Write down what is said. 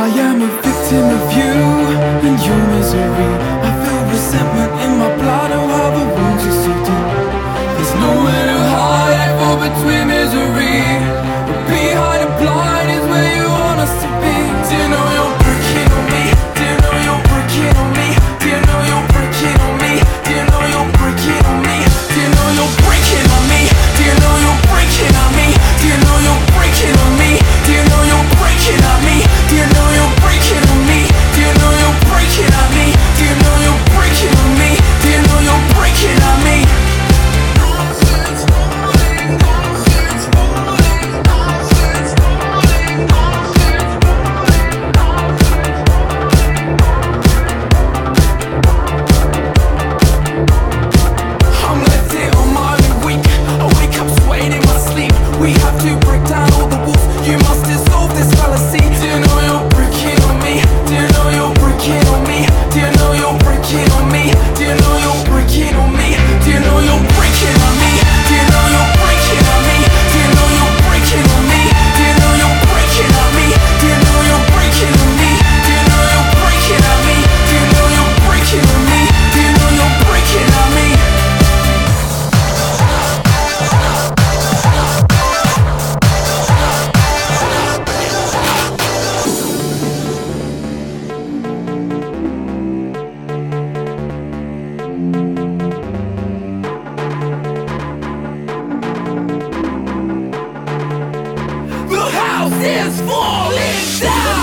am a victim of you and your misery. I feel resentment in my blood, oh how the wounds are so deep. There's nowhere to hide, I fall between misery. But behind a blind is where you want us to be. Do you know you're working on me? Do you know you're working on me? Do you know you're working on me? Do you know you're working on me? Do you know you're breaking on me? Do you know you're breaking on me? Do you know you're breaking on me? Do you know you're breaking on me? Do you know you're breaking on me? Do you know you're breaking on me? Do you know you're breaking on me? Do you know you're breaking on me? I'm left here on my own weak. I wake up swaying in my sleep. We have to break down all the walls. You must dissolve this fallacy. Do you know you're breaking on me? Do you know you're breaking on me? Do you know you're breaking on me? Do you know you're breaking on me? Do you know you're breaking on me? Do you know you're breaking on me? Do you know you're breaking on me? Do you know you're breaking on me? Do you know you're breaking on me? Do you know you're breaking on me? Do you know you're breaking on me? Do you know you're breaking on me? The house is falling down.